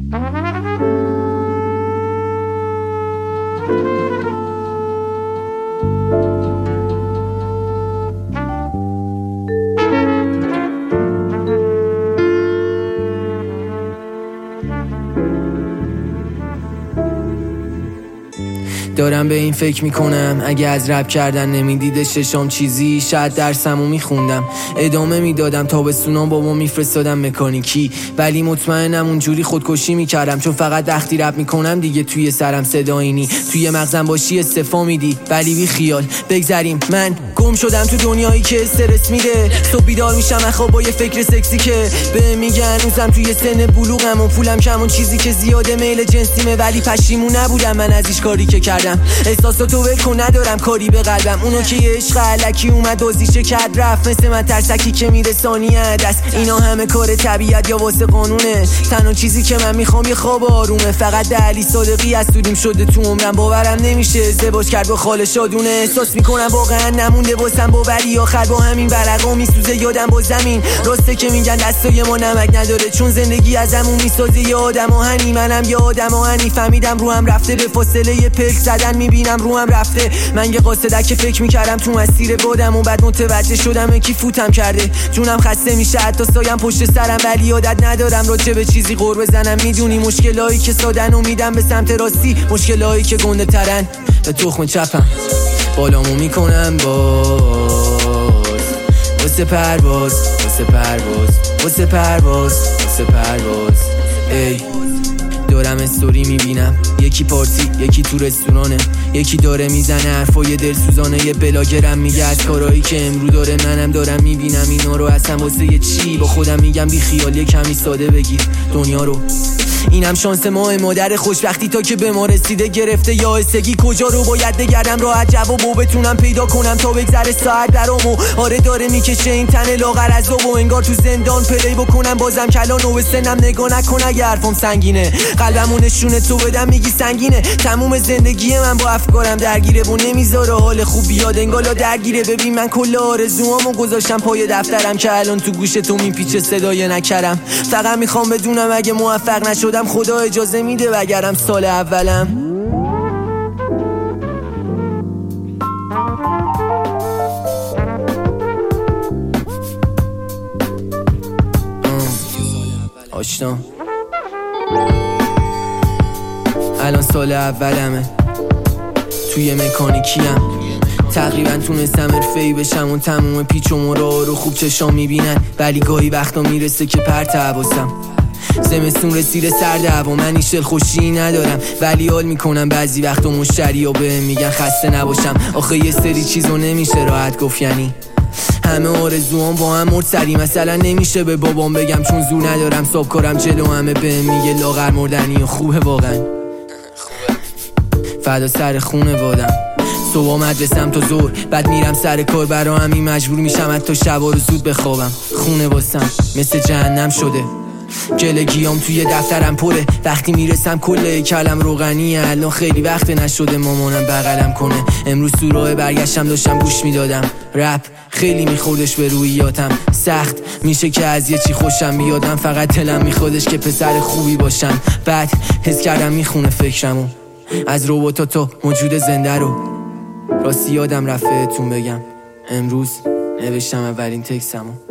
دارم به این فکر میکنم اگه از رپ کردن نمیدیده ششم چیزی، شاید درسمو میخوندم، ادامه میدادم، تابستونام بابا میفرستادم مکانیکی، ولی مطمئنم اونجوری خودکشی میکردم، چون فقط وقتی رپ میکنم دیگه توی سرم صدایینی، توی مغزم باشی استفا میدی، ولی بی خیال بگذریم. من گم شدم تو دنیایی که استرس میده، صبح بیدار میشم اخواب با یه فکر سکسی که به میگن هنوزم توی سن بلوغم و پولم کم، اون چیزی که زیاده میل جنسیمه، ولی پشیمون نبودم من از هیچ کاری که کردم. احساساتو ولکن ندارم کاری به قلبم، اونو که یه عشق علکی اومد دوزیشه کرد رفت، مثل من ترسکی که میره ثانیه دست. اینا همه کار طبیعت یا واسه قانونه، تنها چیزی که من میخوام یه خواب آرومه. فقط علی صادقی از سودیم شده تو عمرم، باورم نمیشه ازدواج کرد با خاله شادونه. احساس میکنم واقعا نمونده واسم باوری، آخر با همین ورقا میسوزه یادم با زمین. راسته که میگن دستای ما نمک نداره، چون زندگی ازمون میسازه یه آدم آهنی. منم یه آدم آهنی، فهمیدم روحم رفته، به فاصله پلک زدن میبینم روحم رفته. من یه قاصدک که فکر میکردم تو مسیر بادم و بعد متوجه شدم کی فوتم کرده. جونم خسته میشه حتی سایم پشت سرم، ولی عادت ندارم راجع به چیزی غور بزنم. میدونی مشکلایی که سادن و میدم به سمت راستی، مشکلایی که گنده ترن به تخم چپم. بالامو میکنم باز واسه پرواز، واسه پرواز، واسه پرواز، واسه پرواز. ای دارم استوری میبینم، یکی پارتی، یکی تو رستورانه، یکی داره میزنه حرفای دلسوزانه، یه بلاگرم میگه از کارایی که امرو داره منم دارم میبینم. اینا رو اصلا واسه یه چی با خودم میگم بی خیال، یه کمی ساده بگیر دنیا رو. اینم شانس ما، مادر خوشبختی تا که به ما رسیده گرفته یا استگی. کجا رو باید بگردم راحت جوابو بتونم پیدا کنم تا بگذره ساعت برامو. آره داره میکشه این تن لاغر از و انگار تو زندان پلی بکنم بازم کلان و به سنم نگاه نکن اگه حرفم سنگینه. قلبمو نشونه تو بدم میگی سنگینه، تموم زندگی من با افکارم درگیره و نمیذاره حال خوب بیاد، انگالا درگیره. ببین من کل آرزوامو گذاشتم پای دفترم که الان تو گوش تو میپیچه صدای نکرم. فقط میخوام بدونم اگه موفق نشدم خدا اجازه میده بگرم سال اولم. آشنا الان سال اولمه، توی مکانیکیم، تقریبا تونستم حرفه‌ای بشم، اون تموم پیچ و مرا رو خوب چشام میبینن، ولی گاهی وقتا میرسه که پرت حواسم. زمستون رسیده سرد هوا، من هیچ دلخوشی ندارم، ولی حال میکنم بعضی وقتا مشتریا بهم میگن خسته نباشم. آخه یه سری چیزو نمیشه راحت گفت، یعنی همه آرزوام با هم مرد سری. مثلا نمیشه به بابام بگم چون زور ندارم، صاحب کارم جلو همه بهم میگه لاغر مردنی و خوبه واقعا، فدا سر خونه وادم. صبح مدرسم تا ظهر، بعد میرم سر کار، برا همین مجبور میشم حتی شبا رو زود بخوابم. خونه واسم مثل جهنم شده، گلگیام توی دفترم پره، وقتی میرسم کل کلم روغنیه. الان خیلی وقت نشده مامانم بغلم کنه، امروز تو راه برگشتم داشتم گوش میدادم رپ، خیلی میخوردش به روحیاتم. سخت میشه که از یه چی خوشم بیادم، فقط دلم میخوادش که پسر خوبی باشم. بعد حس کردم میخونه فکرمو، از روبوتا تا موجود زنده رو. راستی یادم رفته تون بگم، امروز نوشتم اولین تکستمو.